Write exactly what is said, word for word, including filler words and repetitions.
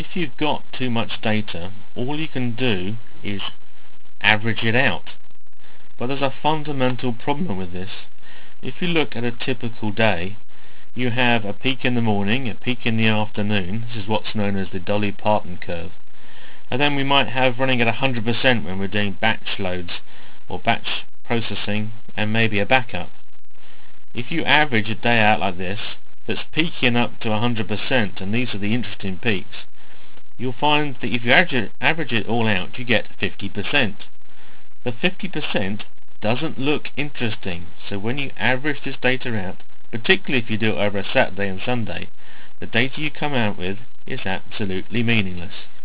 If you've got too much data, all you can do is average it out. But there's a fundamental problem with this. If you look at a typical day, you have a peak in the morning, a peak in the afternoon. This is what's known as the Dolly Parton curve. And then we might have running at one hundred percent when we're doing batch loads or batch processing and maybe a backup. If you average a day out like this, that's peaking up to one hundred percent, and these are the interesting peaks, you'll find that if you average it, average it all out, you get fifty percent. The fifty percent doesn't look interesting, so when you average this data out, particularly if you do it over a Saturday and Sunday, the data you come out with is absolutely meaningless.